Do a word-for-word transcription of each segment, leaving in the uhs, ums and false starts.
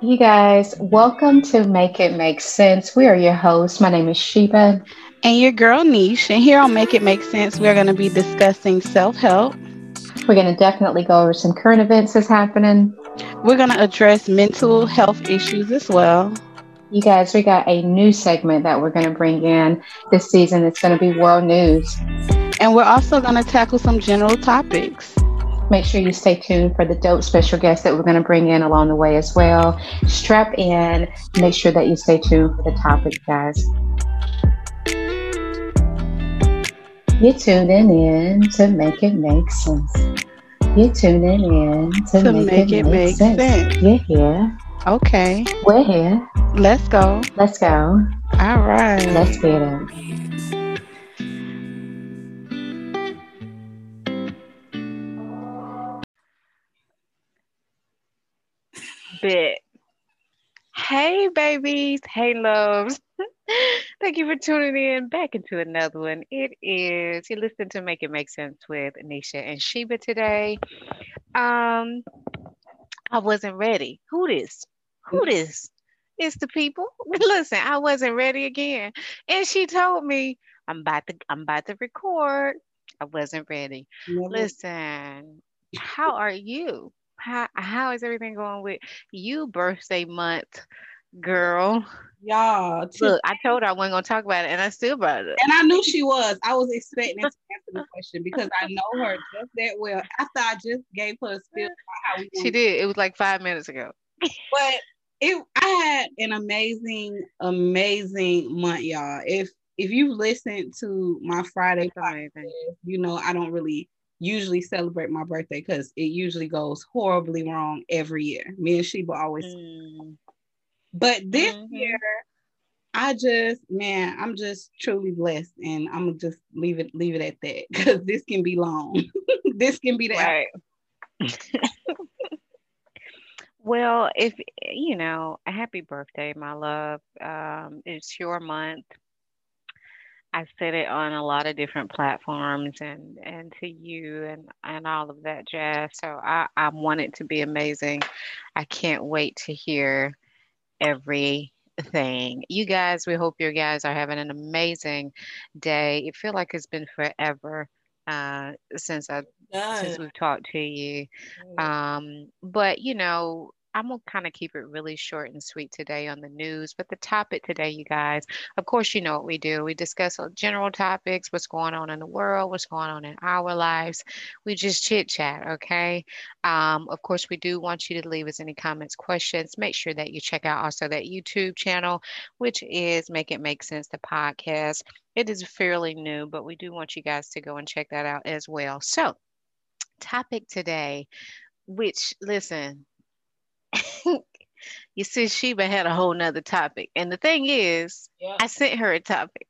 You guys, welcome to Make It Make Sense. We are your hosts. My name is Sheba. And your girl Niche. And here on Make It Make Sense, we're going to be discussing self help. We're going to definitely go over some current events that's happening. We're going to address mental health issues as well. You guys, we got a new segment that we're going to bring in this season. It's going to be world news. And we're also going to tackle some general topics. Make sure you stay tuned for the dope special guests that we're going to bring in along the way as well. Strap in. Make sure that you stay tuned for the topic, guys. You're tuning in to Make It Make Sense. You're tuning in to, To make, make it, it make make sense. sense. You're here. Okay, We're here. let's go. Let's go. All right. Let's get it. Bit. Hey, babies. Hey, loves. Thank you for tuning in back into another one. It is you listen to Make It Make Sense with Anisha and Sheba today. Um, I wasn't ready. Who this? Who this? It's the people. Listen, I wasn't ready again, and she told me I'm about to. I'm about to record. I wasn't ready. Never. Listen, how are you? How how is everything going with you? Birthday month, girl. Y'all, to, Look, I told her I wasn't gonna talk about it, and I still brought it up. and I knew she was. I was expecting her to answer the question because I know her just that well. After I just gave her a spiel about how we She want, did. It was like five minutes ago. but it. I had an amazing, amazing month, y'all. If if you listen to my Friday That's amazing. podcast, you know I don't really usually celebrate my birthday because it usually goes horribly wrong every year. Me and Sheba always, Mm, but this year mhm. I just, man, I'm just truly blessed, and I'm gonna just leave it leave it at that because this can be long. This can be the ep- Right. Well, if you know, a happy birthday, my love. Um, it's your month. I said it on a lot of different platforms and and to you and and all of that jazz. So I I want it to be amazing. I can't wait to hear everything. You guys, we hope you guys are having an amazing day. It feel like it's been forever uh since I since done. we've talked to you. Um, but you know, I'm gonna kind of keep it really short and sweet today on the news. But the topic today, you guys, of course, you know what we do. We discuss uh, general topics, what's going on in the world, what's going on in our lives. We just chit chat, okay? Um, of course, we do want you to leave us any comments, questions. Make sure that you check out also that YouTube channel, which is Make It Make Sense, the podcast. It is fairly new, but we do want you guys to go and check that out as well. So, topic today, which listen, you see, Sheba had a whole nother topic. And the thing is, Yeah. I sent her a topic.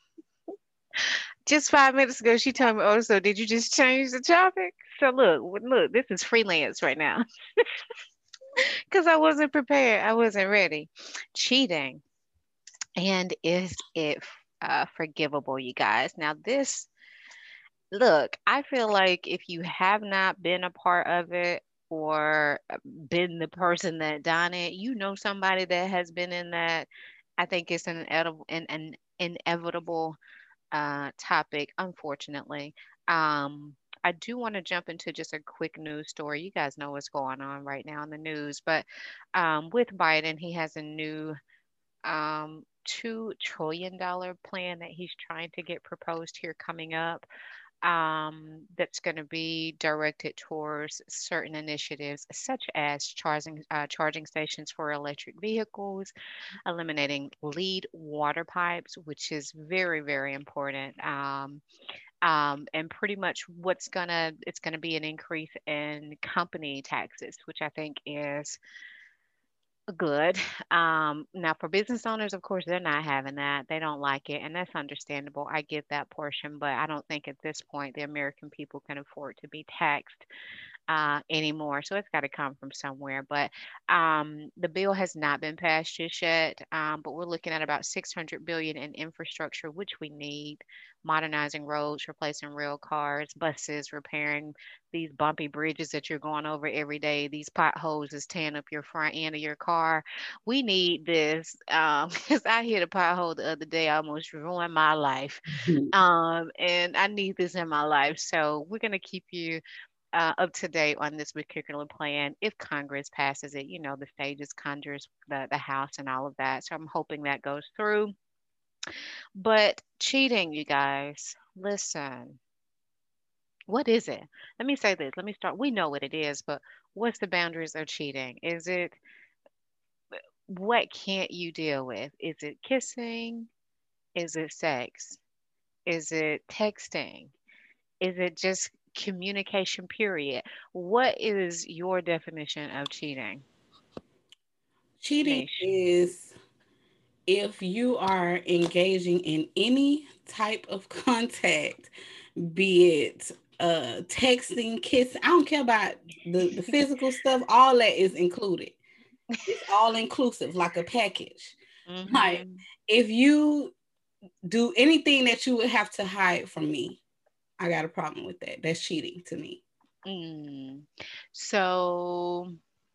Just five minutes ago, she told me, oh, so did you just change the topic? So look, w- look, this is freelance right now. Because I wasn't prepared. I wasn't ready. Cheating. And is it uh, forgivable, you guys? Now, this, look, I feel like if you have not been a part of it or uh, been the person that done it, you know somebody that has been in that. I think it's an edible an, an inevitable uh, topic, unfortunately. Um, I do want to jump into just a quick news story. You guys know what's going on right now in the news, but um, with Biden, he has a new um, two trillion dollar plan that he's trying to get proposed here coming up um, that's going to be directed towards certain initiatives such as charging uh, charging stations for electric vehicles, eliminating lead water pipes, which is very very important. Um, um, and pretty much what's gonna it's gonna be an increase in company taxes, which I think is good. Um, now, for business owners, of course, they're not having that. They don't like it, and that's understandable. I get that portion, but I don't think at this point the American people can afford to be taxed uh, anymore. So it's got to come from somewhere. But um, the bill has not been passed just yet. Um, but we're looking at about six hundred billion in infrastructure, which we need modernizing roads, replacing rail cars, buses, repairing these bumpy bridges that you're going over every day. These potholes is tearing up your front end of your car. We need this um, because I hit a pothole the other day, almost ruined my life. Um, and I need this in my life. So we're going to keep you uh, up to date on this particular plan if Congress passes it. You know, the stages, Congress, the, the House, and all of that. So I'm hoping that goes through. But cheating, you guys, listen, what is it? Let me say this. Let me start. We know what it is, but what's the boundaries of cheating? Is it what can't you deal with? Is it kissing? Is it sex? Is it texting? Is it just communication, period? What is your definition of cheating? Cheating Niche. is if you are engaging in any type of contact, be it uh texting, kiss, I don't care about the, the physical stuff, all that is included. It's all inclusive, like a package. Like Mm-hmm. if you do anything that you would have to hide from me, I got a problem with that. That's cheating to me. Mm. So,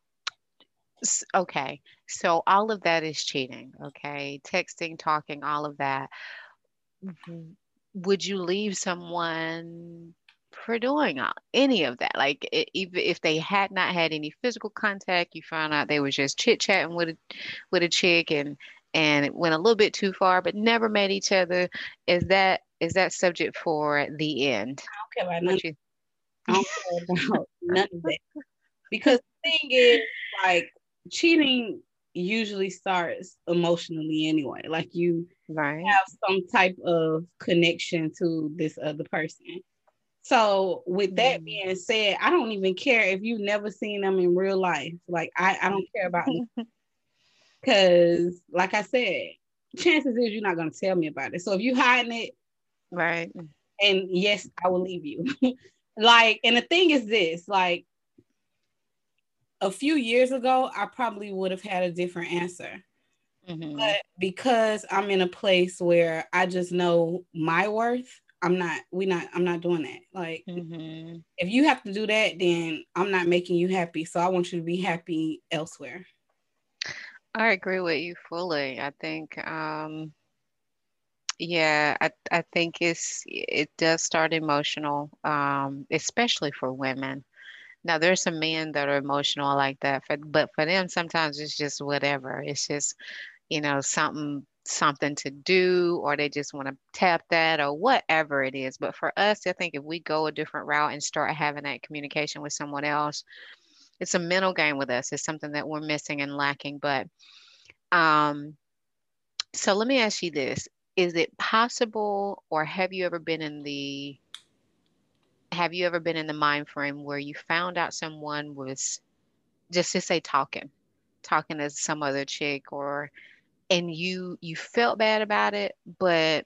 s- okay. So all of that is cheating, okay? Texting, talking, all of that. W- Would you leave someone for doing all, any of that? Like, i- even if they had not had any physical contact, you found out they was just chit chatting with a with a chick and and it went a little bit too far, but never met each other. Is that is that subject for the end? I don't care about none. What you? I don't care about none of that. Because the thing is, like, cheating usually starts emotionally anyway. Like you Right. have some type of connection to this other person. So with that Mm. being said, I don't even care if you've never seen them in real life. Like I, I don't care about, because like I said, chances is you're not gonna tell me about it. So if you hiding it, Right. and yes, I will leave you. Like, and the thing is this, like a few years ago, I probably would have had a different answer. Hmm. But because I'm in a place where I just know my worth, I'm not, we not, I'm not doing that. Like, Hmm. if you have to do that, then I'm not making you happy. So I want you to be happy elsewhere. I agree with you fully. I think, um, yeah, I I think it's it does start emotional, um, especially for women. Now, there's some men that are emotional like that, for, but for them, sometimes it's just whatever. It's just, you know, something something to do, or they just want to tap that, or whatever it is. But for us, I think if we go a different route and start having that communication with someone else, it's a mental game with us. It's something that we're missing and lacking. But um, so let me ask you this. Is it possible, or have you ever been in the have you ever been in the mind frame where you found out someone was just to say talking, talking to some other chick, or and you you felt bad about it, but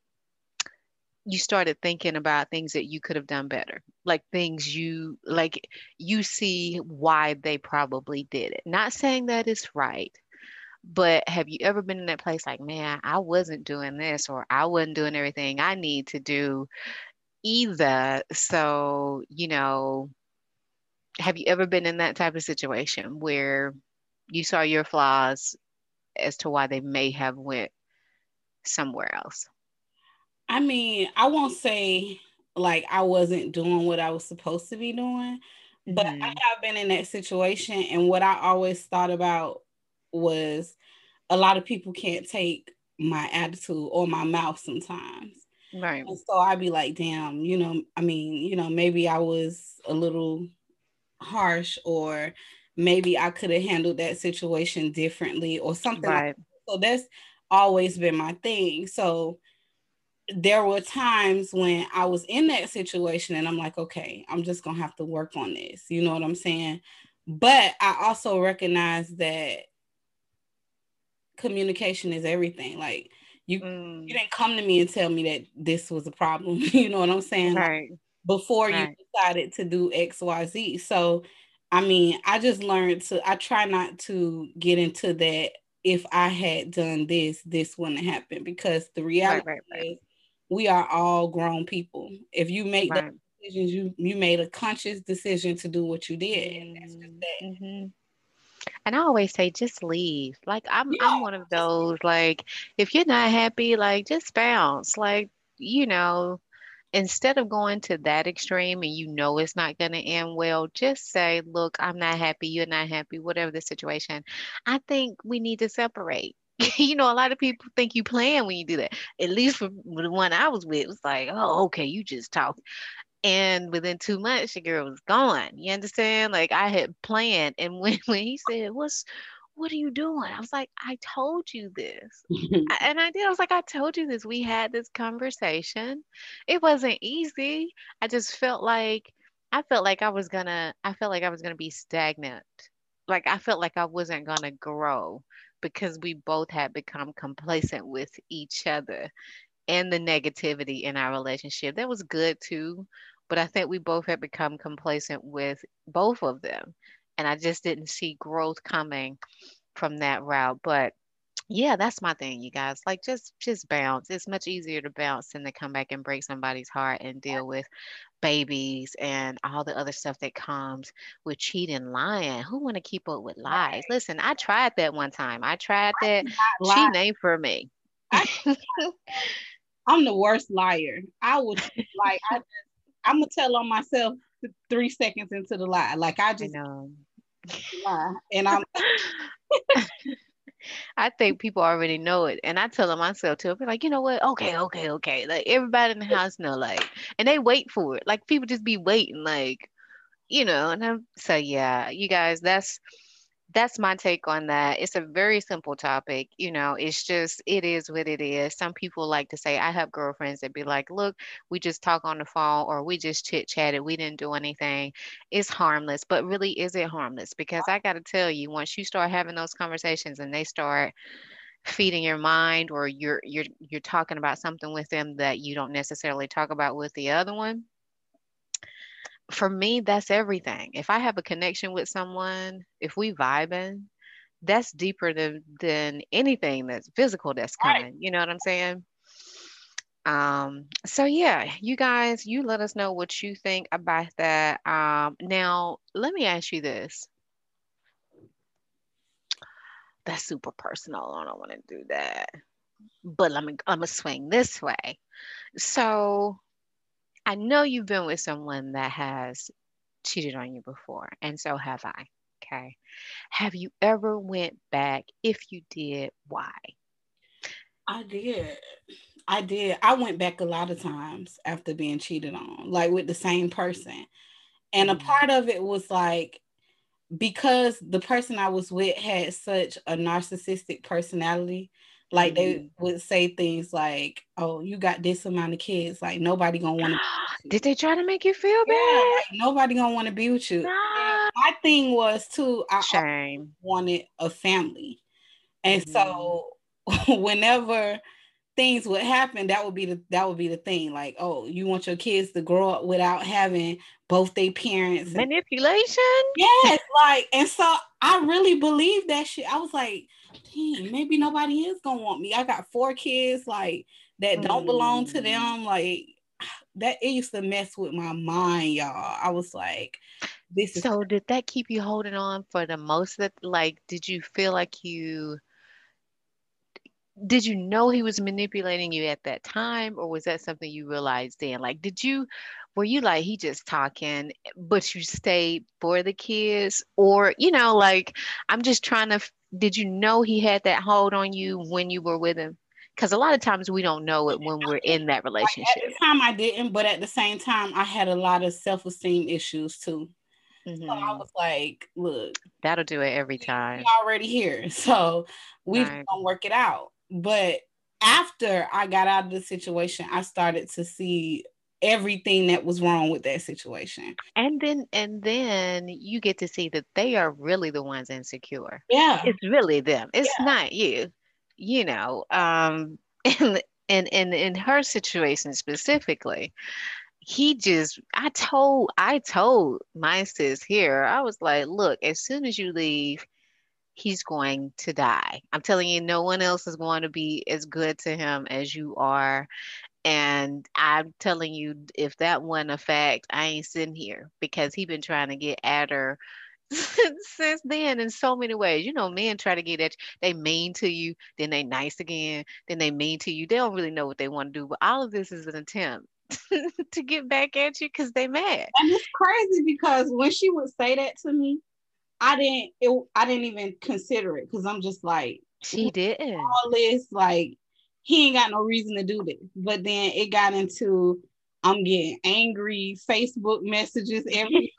you started thinking about things that you could have done better, like things you like you see why they probably did it. Not saying that it's right, but have you ever been in that place like, man, I wasn't doing this, or I wasn't doing everything I need to do either. So, you know, have you ever been in that type of situation where you saw your flaws as to why they may have went somewhere else? I mean, I won't say like I wasn't doing what I was supposed to be doing, but I Hmm. have been in that situation. And what I always thought about was a lot of people can't take my attitude or my mouth sometimes. Right. And so I'd be like, damn, you know, I mean, you know, maybe I was a little harsh, or maybe I could have handled that situation differently or something like Right. that. So that's always been my thing. So there were times when I was in that situation and I'm like, okay, I'm just gonna have to work on this. You know what I'm saying? But I also recognize that communication is everything. Like you you Mm. didn't come to me and tell me that this was a problem. You know what I'm saying? Like Right. before you Right. decided to do X, Y, Z. So I mean, I just learned to I try not to get into that if I had done this, this wouldn't happen, because the Right. reality Right. Right. is we are all grown people. If you make those Right. decisions, you you made a conscious decision to do what you did, and that's just that. Mm-hmm. And I always say, just leave. Like I'm, Yeah, I'm one of those. Like if you're not happy, like just bounce. Like you know, instead of going to that extreme and you know it's not going to end well, just say, look, I'm not happy. You're not happy. Whatever the situation, I think we need to separate. You know, a lot of people think you playing when you do that. At least for the one I was with, it was like, oh, okay, you just talk. And within two months, the girl was gone. You understand? Like I had planned. And when, when he said, What's what are you doing? I was like, I told you this. I- And I did. I was like, I told you this. We had this conversation. It wasn't easy. I just felt like I felt like I was gonna I felt like I was gonna be stagnant. Like I felt like I wasn't gonna grow because we both had become complacent with each other and the negativity in our relationship. That was good too, but I think we both had become complacent with both of them. And I just didn't see growth coming from that route. But yeah, that's my thing, you guys. Like just just bounce. It's much easier to bounce than to come back and break somebody's heart and deal with babies and all the other stuff that comes with cheating, lying. Who want to keep up with lies? right. Listen, I tried that one time. I tried that. Not lie. Cheating ain't for me. I, I'm the worst liar. I would like I just I'm gonna tell on myself th- three seconds into the lie. Like I I just know. lie, and I'm I think people already know it. And I tell them myself too. I'll be like, you know what? Okay, okay, okay. Like everybody in the house know, like, and they wait for it. Like people just be waiting, like, you know, and I'm so yeah, you guys, that's that's my take on that. It's a very simple topic, you know, it's just it is what it is. Some people like to say, I have girlfriends that be like, look, we just talk on the phone or we just chit chatted, we didn't do anything. It's harmless, but really is it harmless? Because I gotta tell you, once you start having those conversations and they start feeding your mind or you're you're you're talking about something with them that you don't necessarily talk about with the other one, for me, that's everything. If I have a connection with someone, if we vibing, that's deeper than than anything that's physical that's right. coming. You know what I'm saying? Um, so yeah, you guys, you let us know what you think about that. Um, now let me ask you this. That's super personal. I don't want to do that. But let me I'm gonna swing this way. So I know you've been with someone that has cheated on you before, and so have I. Okay. Have you ever went back? If you did, why? I did. I did. I went back a lot of times after being cheated on, like with the same person. And a Mm, part of it was like because the person I was with had such a narcissistic personality, like they mm. would say things like, "Oh, you got this amount of kids, like nobody gonna want to be with Did you." they try to make you feel Yeah, bad? like nobody gonna want to be with you. And Ah, my thing was too, I always shame. wanted a family, and Mm, so whenever things would happen, that would be the that would be the thing. Like, oh, you want your kids to grow up without having both their parents and manipulation? yes, like, and so I really believed that shit. I was like, dang, maybe nobody is gonna want me. I got four kids, like that don't belong to Mm. them. Like that, it used to mess with my mind, y'all. I was like, this is So did that keep you holding on for the most of it? Like, did you feel like you did you know he was manipulating you at that time, or was that something you realized then? Like, did you were you like he just talking, but you stayed for the kids, or you know, like I'm just trying to. f- Did you know he had that hold on you when you were with him? Because a lot of times we don't know it when we're in that like at relationship. the time I didn't, but at the same time I had a lot of self esteem issues too. So I Hmm. was like, look, That'll do it every we, we time. already here, so we just Right. gonna work it out. But after I got out of the situation, I started to see everything that was wrong with that situation. And then and then you get to see that they are really the ones insecure. Yeah, It's really them. It's yeah, not you. You know, um and and and in her situation specifically, he just I told I told my sis here, I was like, look, as soon as you leave, he's going to die. I'm telling you, no one else is going to be as good to him as you are. And I'm telling you, if that wasn't a fact, I ain't sitting here because he been trying to get at her since then in so many ways. You know, men try to get at you. They mean to you, then they nice again, then they mean to you. They don't really know what they want to do, but all of this is an attempt to get back at you because they mad. And it's crazy because when she would say that to me, I didn't it, I didn't even consider it because I'm just like, she didn't. All this, like, he ain't got no reason to do this. But then it got into, I'm getting angry Facebook messages every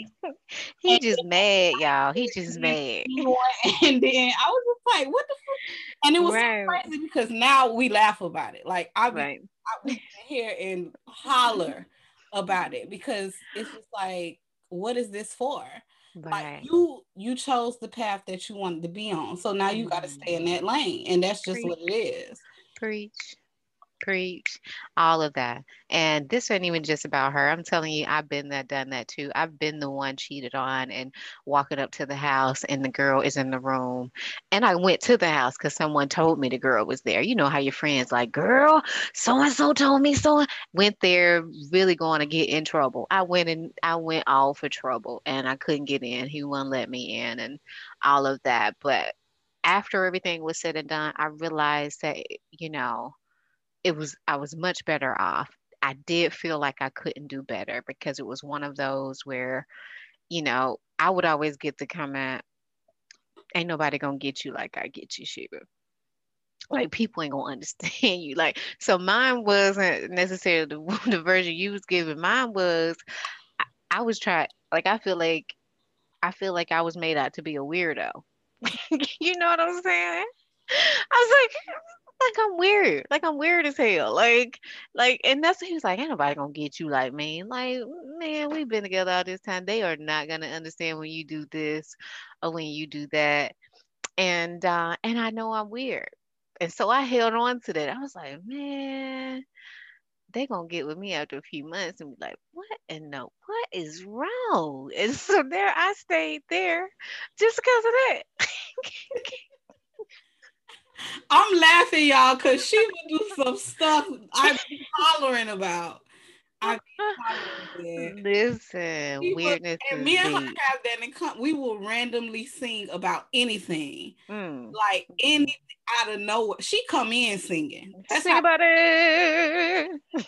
he and just mad, y'all. He just mad. And then I was just like, what the fuck? And it was right. so crazy because now we laugh about it. Like, I right. I sit here and holler about it because it's just like, what is this for? Right. Like, you you chose the path that you wanted to be on. So now you got to stay in that lane. And that's just Preach. What it is. Preach. Preach. All of that. And this ain't even just about her. I'm telling you, I've been there, done that too. I've been the one cheated on and walking up to the house and the girl is in the room. And I went to the house because someone told me the girl was there. You know how your friends like, girl, so-and-so told me so. Went there really going to get in trouble. I went and I went all for trouble and I couldn't get in. He wouldn't let me in and all of that. But after everything was said and done, I realized that, you know, it was, I was much better off. I did feel like I couldn't do better because it was one of those where, you know, I would always get the comment, ain't nobody gonna get you like I get you, Sheba. Like, people ain't gonna understand you. Like, so mine wasn't necessarily the, the version you was giving. Mine was, I, I was trying, like, I feel like, I feel like I was made out to be a weirdo. You know what I'm saying? I was like, like I'm weird, like I'm weird as hell, like, like, and that's he was like, ain't nobody gonna get you like me. Like, man, we've been together all this time. They are not gonna understand when you do this or when you do that, and uh, and I know I'm weird, and so I held on to that. I was like, man, they gonna get with me after a few months and be like, what in the what is wrong? And so there I stayed there just because of that. I'm laughing, y'all, because she would do some stuff I've been hollering about. I've been hollering. Listen, she weirdness was, and me and her have that in common. We will randomly sing about anything. Mm. Like, anything out of nowhere. She come in singing. That's sing how- about it.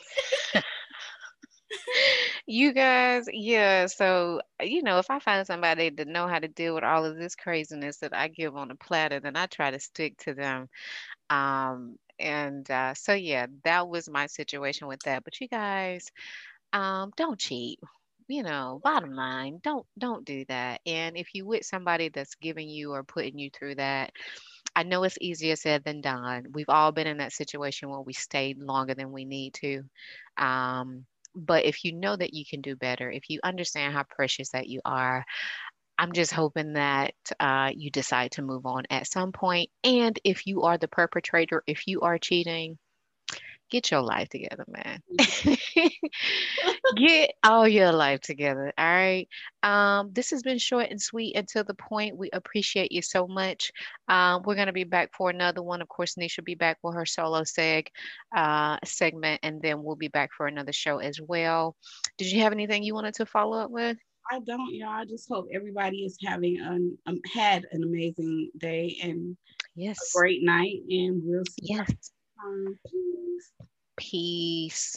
You guys, yeah, so, you know, if I find somebody that know how to deal with all of this craziness that I give on a platter, then I try to stick to them. Um, and uh, so, yeah, that was my situation with that. But you guys, um, don't cheat. You know, bottom line, don't don't do that. And if you with somebody that's giving you or putting you through that, I know it's easier said than done. We've all been in that situation where we stayed longer than we need to. Um, But if you know that you can do better, if you understand how precious that you are, I'm just hoping that uh, you decide to move on at some point. And if you are the perpetrator, if you are cheating, get your life together, man. Get all your life together. All right. Um, this has been short and sweet and to the point. We appreciate you so much. Um, we're going to be back for another one. Of course, Nisha will be back for her solo seg uh, segment, and then we'll be back for another show as well. Did you have anything you wanted to follow up with? I don't, y'all. I just hope everybody is having an um, had an amazing day and yes, a great night, and we'll see. Yes. Um, peace. Peace.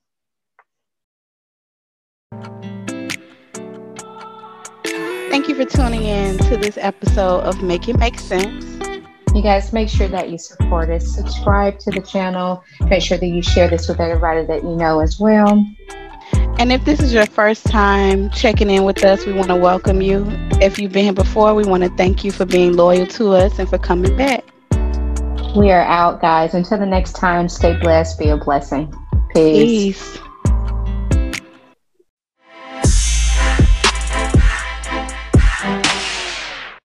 Thank you for tuning in to this episode of Make It Make Sense. You guys make sure that you support us, subscribe to the channel, make sure that you share this with everybody that you know as well. And if this is your first time checking in with us, we want to welcome you. If you've been here before, we want to thank you for being loyal to us and for coming back. We are out, guys. Until the next time, stay blessed, be a blessing. Peace. Peace.